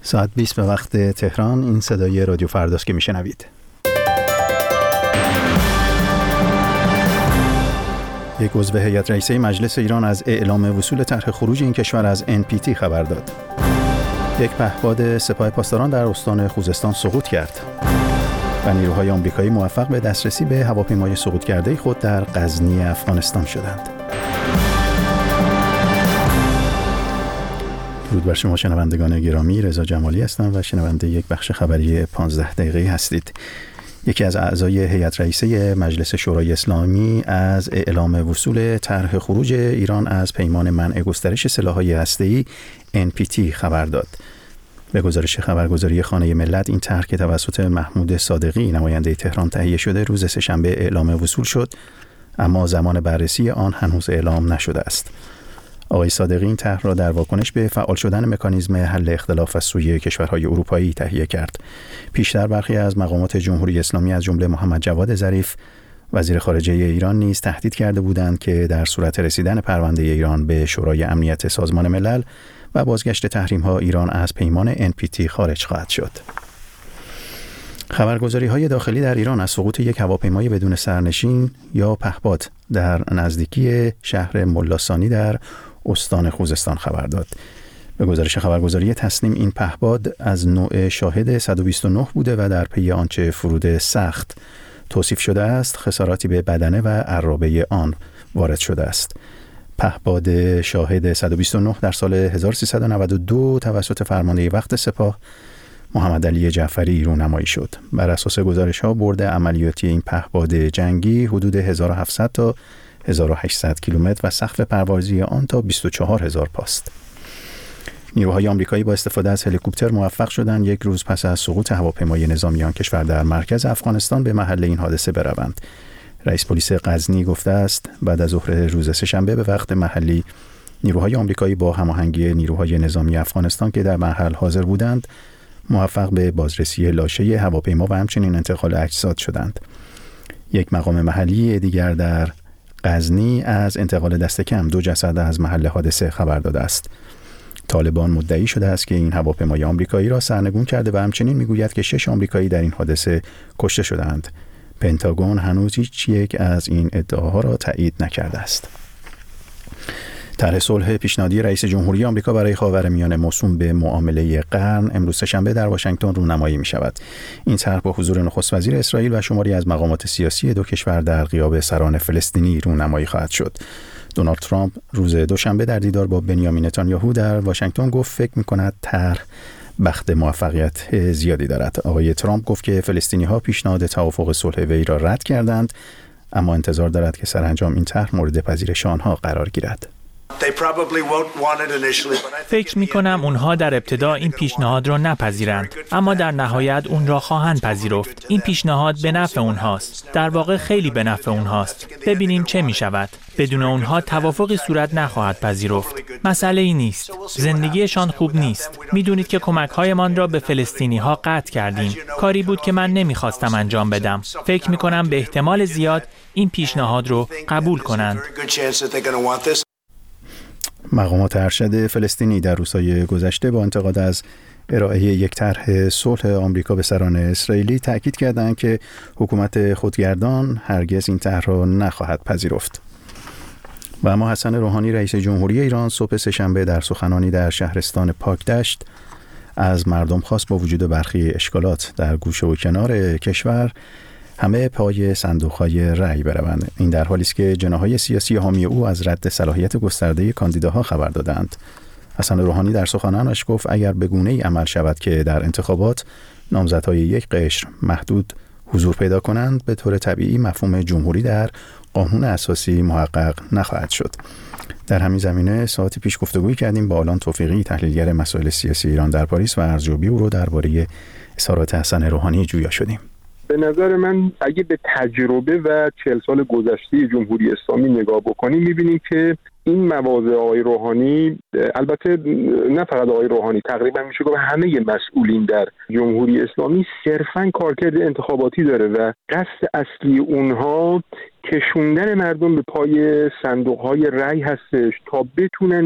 ساعت 20 به وقت تهران. این صدای رادیو فرداست که میشنوید. یک عضو هیئت رئیسه مجلس ایران از اعلام وصول طرح خروج این کشور از NPT خبر داد. یک پهپاد سپاه پاسداران در استان خوزستان سقوط کرد و نیروهای آمریکایی موفق به دسترسی به هواپیمای سقوط کرده خود در غزنی افغانستان شدند. درود بر شما شنوندگان گرامی، رضا جمالی هستم و شنونده یک بخش خبری 15 دقیقه‌ای هستید. یکی از اعضای هیئت رئیسه مجلس شورای اسلامی از اعلام وصول طرح خروج ایران از پیمان منع گسترش سلاح‌های هسته‌ای NPT خبر داد. به گزارش خبرگزاری خانه ملت، این طرح که توسط محمود صادقی نماینده تهران تهیه شده روز سه‌شنبه اعلام وصول شد، اما زمان بررسی آن هنوز اعلام نشده است. آقای صادقی این طرح را در واکنش به فعال شدن مکانیزم حل اختلاف از سوی کشورهای اروپایی تهیه کرد. پیشتر برخی از مقامات جمهوری اسلامی از جمله محمد جواد ظریف وزیر خارجه ایران نیز تهدید کرده بودند که در صورت رسیدن پرونده ایران به شورای امنیت سازمان ملل و بازگشت تحریم‌ها، ایران از پیمان NPT خارج خواهد شد. خبرگزاری‌های داخلی در ایران از سقوط یک هواپیمای بدون سرنشین یا پهپاد در نزدیکی شهر ملاثانی در استان خوزستان خبر داد. به گزارش خبرگزاری تسنیم، این پهپاد از نوع شاهد 129 بوده و در پی آنچه فرود سخت توصیف شده است، خساراتی به بدنه و عرابه آن وارد شده است. پهپاد شاهد 129 در سال 1392 توسط فرمانده وقت سپاه محمد علی جعفری رونمایی شد. بر اساس گزارش‌ها برد عملیاتی این پهپاد جنگی حدود 1700 تا 1800 کیلومتر و سقف پروازی آن تا 24000 پاست. نیروهای آمریکایی با استفاده از هلیکوپتر موفق شدند یک روز پس از سقوط هواپیمای نظامی آن کشور در مرکز افغانستان به محل این حادثه بروند. رئیس پلیس غزنی گفته است بعد از ظهر روز سه‌شنبه به وقت محلی نیروهای آمریکایی با هماهنگی نیروهای نظامی افغانستان که در محل حاضر بودند موفق به بازرسی لاشه هواپیما و همچنین انتقال اجساد شدند. یک مقام محلی دیگر در غزنی از انتقال دست کم 2 جسد از محل حادثه خبر داده است. طالبان مدعی شده است که این هواپیمای آمریکایی را سرنگون کرده و همچنین میگوید که 6 آمریکایی در این حادثه کشته شدند. پنتاگون هنوز هیچ یک از این ادعاها را تایید نکرده است. طرح صلح پیشنهادی رئیس جمهوری آمریکا برای خاورمیانه موسوم به معامله قرن امروز سه‌شنبه در واشنگتن رونمایی می‌شود. این طرح با حضور نخست وزیر اسرائیل و شماری از مقامات سیاسی دو کشور در غیاب سران فلسطینی رونمایی خواهد شد. دونالد ترامپ روز دوشنبه در دیدار با بنیامین نتانیاهو در واشنگتن گفت فکر می‌کند طرح بخت موفقیت زیادی دارد. آقای ترامپ گفت که فلسطینی‌ها پیشنهاد توافق صلح وی را رد کردند، اما انتظار دارد که سرانجام این طرح مورد پذیرش آنها قرار گیرد. فکر می کنم اونها در ابتدا این پیشنهاد را نپذیرند، اما در نهایت اون را خواهند پذیرفت. این پیشنهاد به نفع اونهاست. در واقع خیلی به نفع اونهاست. ببینیم چه می شود. بدون اونها توافقی صورت نخواهد پذیرفت. مسئله ای نیست. زندگیشان خوب نیست. میدونید که کمک‌هایمان را به فلسطینی ها قطع کردیم. کاری بود که من نمیخواستم انجام بدم. فکر می کنم به احتمال زیاد این پیشنهاد رو قبول کنند. مقامات ارشد فلسطینی در روزهای گذشته با انتقاد از ارائه یک طرح صلح آمریکا به سران اسرائیلی تأکید کردند که حکومت خودگردان هرگز این طرح را نخواهد پذیرفت. و اما حسن روحانی رئیس جمهوری ایران صبح سه‌شنبه در سخنانی در شهرستان پاکدشت از مردم خواست با وجود برخی اشکالات در گوشه و کنار کشور همه پای صندوق‌های رأی بروند. این در حالی است که جناح‌های سیاسی حامی او از رد صلاحیت گسترده کاندیداها خبر دادند. حسن روحانی در سخنانش گفت اگر به گونه‌ای عمل شود که در انتخابات نامزدهای یک قشر محدود حضور پیدا کنند، به طور طبیعی مفهوم جمهوری در قانون اساسی محقق نخواهد شد. در همین زمینه ساعتی پیش گفتگویی کردیم با آلان توفیقی، تحلیلگر مسائل سیاسی ایران در پاریس و ارزیابی او رو درباره اظهارات حسن روحانی جویا شدیم. به نظر من اگه به تجربه و 40 سال گذشته جمهوری اسلامی نگاه بکنیم می‌بینیم که این مواضع آقای روحانی، البته نه فقط آقای روحانی، تقریبا میشه گفت همه مسئولین در جمهوری اسلامی صرفاً کارکرد انتخاباتی داره و قصد اصلی اونها کشوندن مردم به پای صندوق‌های رأی هستش تا بتونن یک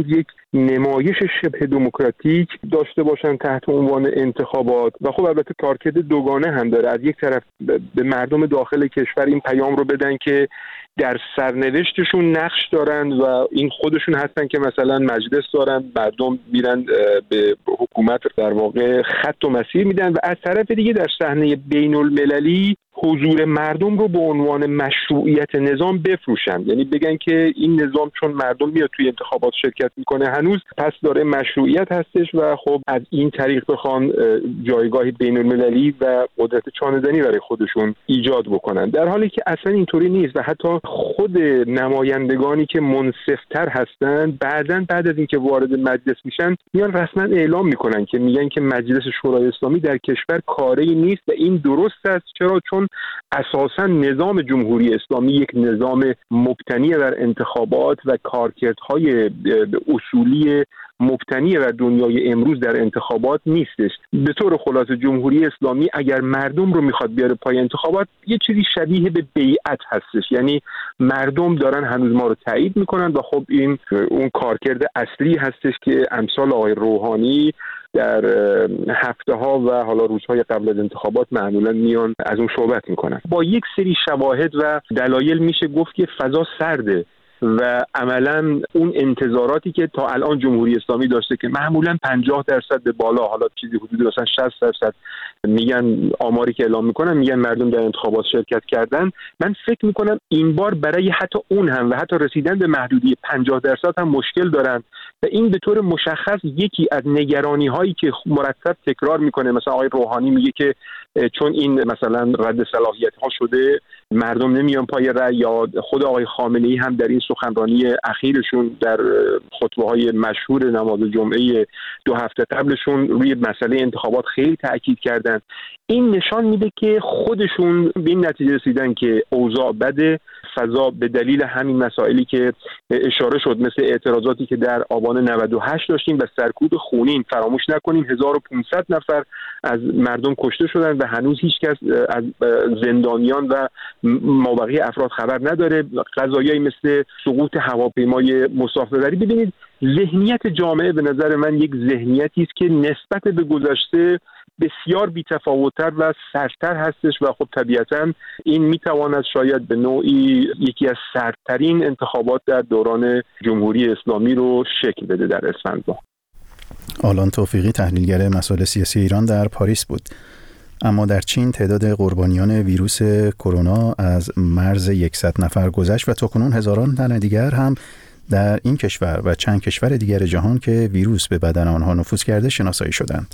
نمایش شبه دموکراتیک داشته باشن تحت عنوان انتخابات و خب البته کارکرد دوگانه هم داره. از یک طرف به مردم داخل کشور این پیام رو بدن که در سرنوشتشون نقش دارن و این خودشون هستن که مثلا مجلس دارن، مردم میرن به حکومت در واقع خط و مسیر میدن و از طرف دیگه در صحنه بین المللی حضور مردم رو به عنوان مشروعیت نظام بفروشن، یعنی بگن که این نظام چون مردم میاد توی انتخابات شرکت میکنه هنوز پس داره مشروعیت هستش و خب از این طریق بخوان جایگاهی بین المللی و قدرت چانه‌زنی برای خودشون ایجاد بکنن، در حالی که اصلا اینطوری نیست و حتی خود نمایندگانی که منصف‌تر هستن بعد از اینکه وارد مجلس میشن میان رسما اعلام میکنن که میگن که مجلس شورای اسلامی در کشور کاری نیست و این درست است. چرا؟ چون اساساً نظام جمهوری اسلامی یک نظام مبتنی بر انتخابات و کارکردهای اصولی مبتنی بر دنیای امروز در انتخابات نیستش. به طور خلاصه جمهوری اسلامی اگر مردم رو میخواد بیاره پای انتخابات یه چیزی شبیه به بیعت هستش، یعنی مردم دارن هنوز ما رو تایید میکنن و خب این اون کارکرد اصلی هستش که امثال آقای روحانی در هفته ها و حالا روزهای قبل از انتخابات معمولا میان از اون صحبت میکنن. با یک سری شواهد و دلایل میشه گفت که فضا سرده و عملا اون انتظاراتی که تا الان جمهوری اسلامی داشته که معمولا 50% به بالا، حالا چیزی حدود مثلا 60% میگن، آماری که اعلام میکنن میگن مردم در انتخابات شرکت کردن، من فکر میکنم این بار برای حتی اون هم و حتی رسیدن به محدودی 50% هم مشکل دارن و این به طور مشخص یکی از نگرانی هایی که مرتب تکرار میکنه. مثلا آقای روحانی میگه که چون این مثلا رد صلاحیت ها شده مردم نمیان پای رأی، یا خود آقای خامنه‌ای هم در این سخنرانی اخیرشون در خطبه های مشهور نماز جمعه 2 هفته قبلشون روی مسئله انتخابات خیلی تاکید کردن. این نشان میده که خودشون به این نتیجه رسیدن که اوضاع بده، فضا به دلیل همین مسائلی که اشاره شد مثل اعتراضاتی که در آبان 98 داشتیم و سرکوب خونین، فراموش نکنیم 1500 نفر از مردم کشته شدن و هنوز هیچ کس از زندانیان و مابقی افراد خبر نداره. قضایایی مثل سقوط هواپیمای مسافربری. ببینید ذهنیت جامعه به نظر من یک ذهنیتی است که نسبت به گذشته بسیار بی‌تفاوت‌تر و سردتر هستش و خب طبیعتاً این میتواند شاید به نوعی یکی از سردترین انتخابات در دوران جمهوری اسلامی رو شکل بده در اسفند ماه. آلان توفیقی، تحلیلگر مسائل سیاسی ایران، در پاریس بود. اما در چین تعداد قربانیان ویروس کرونا از مرز 100 نفر گذشت و تاکنون هزاران تن دیگر هم در این کشور و چند کشور دیگر جهان که ویروس به بدن آنها نفوذ کرده شناسایی شدند.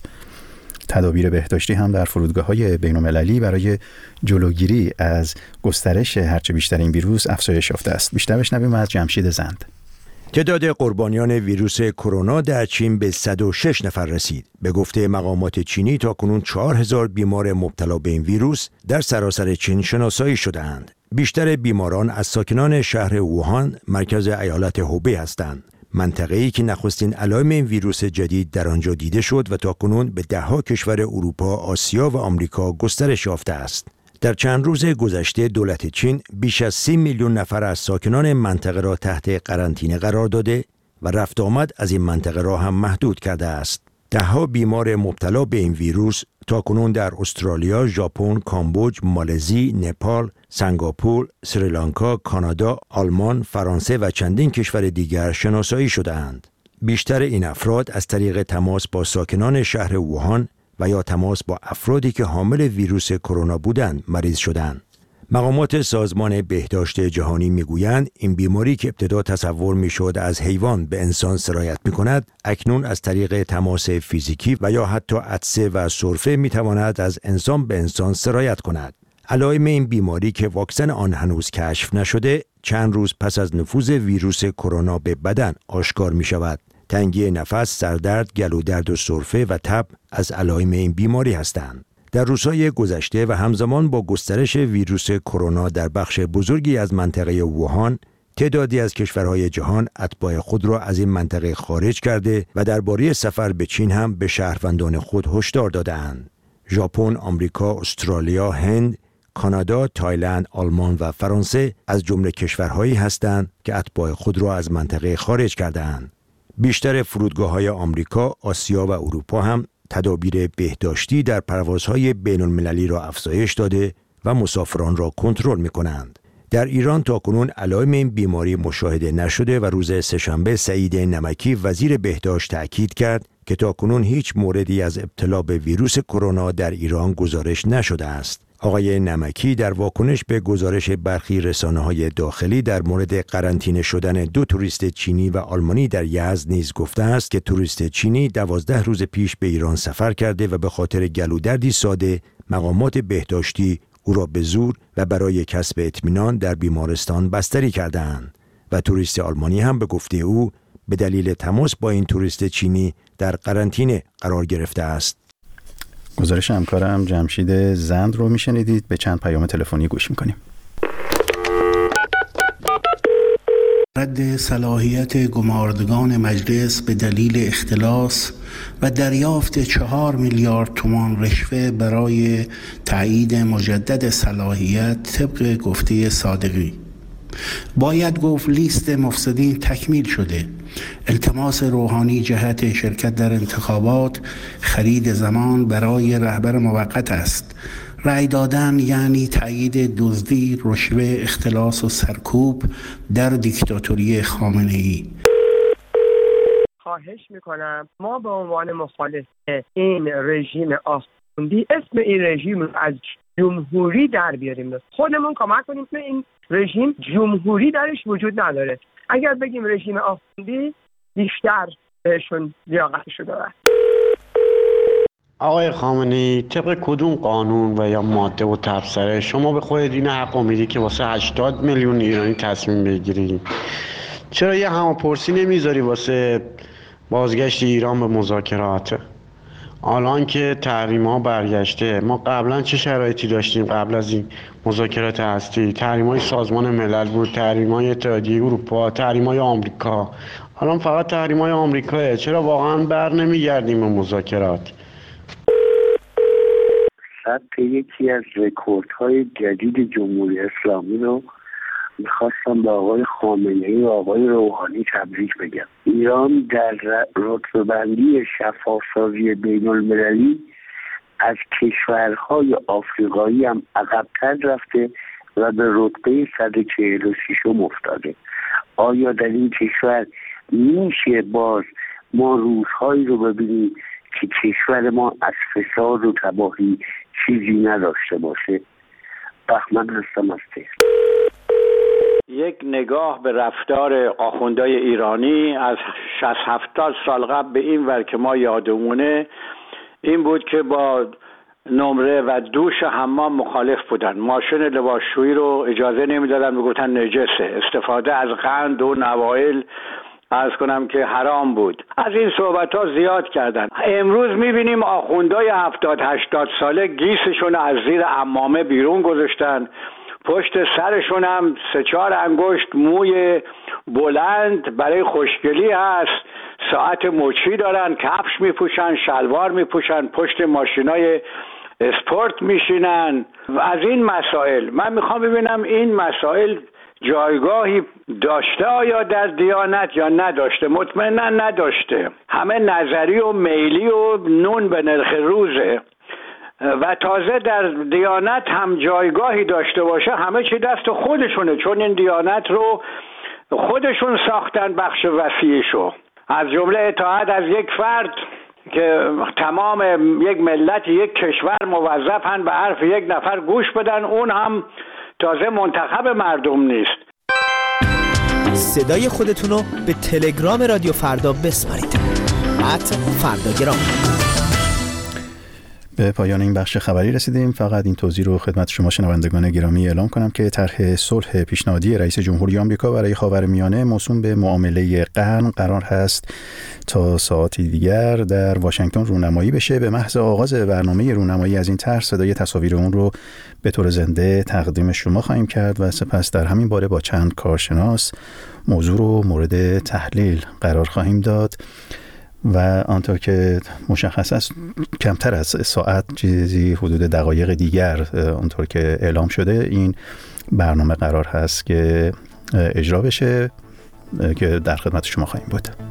تدابیر بهداشتی هم در فرودگاه‌های بین‌المللی برای جلوگیری از گسترش هرچه بیشتر این ویروس افزایش یافته است. بیشتر بشنویم از جمشید زند. تعداد قربانیان ویروس کرونا در چین به 106 نفر رسید. به گفته مقامات چینی تاکنون 4000 بیمار مبتلا به این ویروس در سراسر چین شناسایی شده‌اند. بیشتر بیماران از ساکنان شهر ووهان، مرکز ایالت هوبی هستند. منطقه‌ای که نخستین علائم این ویروس جدید در آنجا دیده شد و تاکنون به ده‌ها کشور اروپا، آسیا و آمریکا گسترش یافته است. در چند روز گذشته دولت چین بیش از 30 میلیون نفر از ساکنان منطقه را تحت قرنطینه قرار داده و رفت آمد از این منطقه را هم محدود کرده است. ده‌ها بیمار مبتلا به این ویروس تاکنون در استرالیا، ژاپن، کامبوج، مالزی، نپال، سنگاپور، سریلانکا، کانادا، آلمان، فرانسه و چندین کشور دیگر شناسایی شده‌اند. بیشتر این افراد از طریق تماس با ساکنان شهر ووهان و یا تماس با افرادی که حامل ویروس کرونا بودند مریض شدند. مقامات سازمان بهداشت جهانی میگویند این بیماری که ابتدا تصور میشد از حیوان به انسان سرایت میکند، اکنون از طریق تماس فیزیکی و یا حتی عطسه و سرفه میتواند از انسان به انسان سرایت کند. علائم این بیماری که واکسن آن هنوز کشف نشده، چند روز پس از نفوذ ویروس کرونا به بدن آشکار می شود. تنگی نفس، سردرد، گلودرد و سرفه و تب از علائم این بیماری هستند. در روزهای گذشته و همزمان با گسترش ویروس کرونا در بخش بزرگی از منطقه ووهان، تعدادی از کشورهای جهان اتباع خود را از این منطقه خارج کرده و درباره سفر به چین هم به شهروندان خود هشدار داده‌اند. ژاپن، آمریکا، استرالیا، هند، کانادا، تایلند، آلمان و فرانسه از جمله کشورهایی هستند که اتباع خود را از منطقه خارج کرده‌اند. بیشتر فرودگاه‌های آمریکا، آسیا و اروپا هم تدابیر بهداشتی در پروازهای بین‌المللی را افزایش داده و مسافران را کنترل می‌کنند. در ایران تاکنون علائم این بیماری مشاهده نشده و روز سه‌شنبه سعید نمکی وزیر بهداشت تأکید کرد که تاکنون هیچ موردی از ابتلا به ویروس کرونا در ایران گزارش نشده است. آقای نمکی در واکنش به گزارش برخی رسانه‌های داخلی در مورد قرنطینه شدن 2 توریست چینی و آلمانی در یزد نیز گفته است که توریست چینی 12 روز پیش به ایران سفر کرده و به خاطر گلودردی ساده مقامات بهداشتی او را به زور و برای کسب اطمینان در بیمارستان بستری کردند و توریست آلمانی هم به گفته او به دلیل تماس با این توریست چینی در قرنطینه قرار گرفته است. گزارش همکارم جمشید زند رو میشنیدید. به چند پیام تلفنی گوش میکنیم. رد صلاحیت گماردگان مجلس به دلیل اختلاس و دریافت 4 میلیارد تومان رشوه برای تایید مجدد صلاحیت طبق گفته صادقی. باید گفت لیست مفسدین تکمیل شده. التماس روحانی جهت شرکت در انتخابات خرید زمان برای رهبر موقت است. رأی دادن یعنی تایید دزدی، رشوه، اختلاس و سرکوب در دیکتاتوری خامنه‌ای. خواهش میکنم ما به عنوان مخالف این رژیم آخوندی اسم این رژیم رو از جمهوری در بیاریم، خودمون کمک کنیم که این رژیم جمهوری درش وجود نداره. اگر بگیم رژیم آخوندی بیشتر بهشون لیاقتشو داره. آقای خامنه‌ای طبق کدوم قانون و یا ماده و تبصره شما به خودت این حق میدی که واسه 80 میلیون ایرانی تصمیم بگیری؟ چرا یه هماپرسی نمیذاری واسه بازگشت ایران به مذاکرات؟ الان که تحریم‌ها برگشته، ما قبلا چه شرایطی داشتیم قبل از این مذاکرات هستی؟ تحریم‌های سازمان ملل بود، تحریم‌های اتحادیه اروپا، تحریم‌های آمریکا. الان فقط تحریم‌های آمریکاه. چرا واقعا بر نمیگردیم به مذاکرات؟ ثبت یکی از رکوردهای جدید جمهوری اسلامی رو میخواستم به آقای خامنه‌ای و آقای روحانی تبریک بگم. ایران در رتبه‌بندی شفاف‌سازی بین‌المللی از کشورهای آفریقایی هم عقب‌تر رفته و به رتبه 146 افتاده. آیا در این کشور میشه باز ما روزهایی رو ببینیم که کشور ما از فساد و تباهی چیزی نداشته باشه؟ بهمن هستم از تهران. یک نگاه به رفتار آخوندهای ایرانی از 60-70 سال قبل به این ور که ما یادمونه این بود که با نمره و دوش حمام مخالف بودن. ماشین لباسشویی رو اجازه نمیدادن، میگفتن نجسه. استفاده از قند و نوایل عرض کنم که حرام بود. از این صحبت ها زیاد کردن. امروز میبینیم آخوندهای 70-80 ساله گیسشون از زیر عمامه بیرون گذاشتن، پشت سرشون هم 3-4 انگشت موی بلند برای خوشگلی هست، ساعت مچی دارن، کفش میپوشن، شلوار میپوشن، پشت ماشینای اسپورت میشینن. از این مسائل من میخوام ببینم این مسائل جایگاهی داشته آیا در دیانت یا نداشته؟ مطمئنا نداشته. همه نظری و میلی و نون به نرخ روزه و تازه در دیانت هم جایگاهی داشته باشه همه چی دست خودشونه، چون این دیانت رو خودشون ساختن بخش وسیعشو، از جمله اطاعت از یک فرد که تمام یک ملت یک کشور موظفن به حرف یک نفر گوش بدن، اون هم تازه منتخب مردم نیست. صدای خودتون رو به تلگرام رادیو فردا بسپارید. @فرداگرام. به پایان این بخش خبری رسیدیم. فقط این توضیح رو خدمت شما شنوندگان گرامی اعلام کنم که طرح صلح پیشنهادی رئیس جمهوری آمریکا برای خاورمیانه موسوم به معامله قرن قرار هست تا ساعتی دیگر در واشنگتن رونمایی بشه. به محض آغاز برنامه رونمایی از این طرح صدای تصاویر اون رو به طور زنده تقدیم شما خواهیم کرد و سپس در همین باره با چند کارشناس موضوع رو مورد تحلیل قرار خواهیم داد و آنطور که مشخص است کمتر از ساعت، چیزی حدود دقایق دیگر آنطور که اعلام شده این برنامه قرار هست که اجرا بشه که در خدمت شما خواهیم بود.